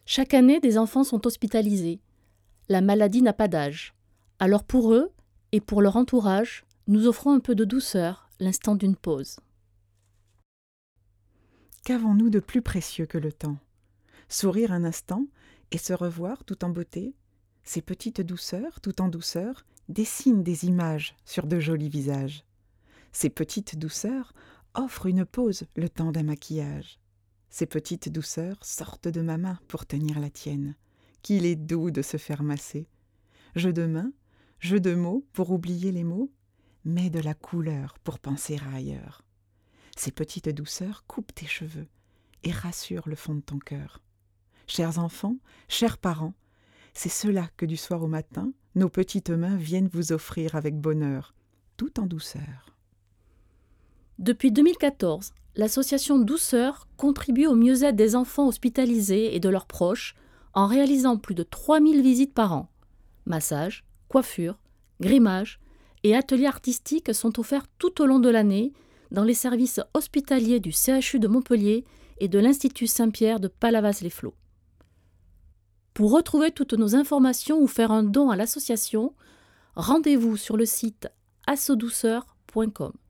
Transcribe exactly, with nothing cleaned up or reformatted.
Chaque année, des enfants sont hospitalisés. La maladie n'a pas d'âge. Alors pour eux et pour leur entourage, nous offrons un peu de douceur, l'instant d'une pause. Qu'avons-nous de plus précieux que le temps ? Sourire un instant et se revoir tout en beauté, ces petites douceurs, tout en douceur, dessinent des images sur de jolis visages. Ces petites douceurs offrent une pause le temps d'un maquillage. Ces petites douceurs sortent de ma main pour tenir la tienne. Qu'il est doux de se faire masser. Jeu de mains, jeu de mots pour oublier les mots, mets de la couleur pour penser à ailleurs. Ces petites douceurs coupent tes cheveux et rassurent le fond de ton cœur. Chers enfants, chers parents, c'est cela que du soir au matin, nos petites mains viennent vous offrir avec bonheur, tout en douceur. Depuis deux mille quatorze, l'association Douceur contribue au mieux-être des enfants hospitalisés et de leurs proches en réalisant plus de trois mille visites par an. Massages, coiffures, grimages et ateliers artistiques sont offerts tout au long de l'année dans les services hospitaliers du C H U de Montpellier et de l'Institut Saint-Pierre de Palavas-les-Flots. Pour retrouver toutes nos informations ou faire un don à l'association, rendez-vous sur le site asso douceur point com.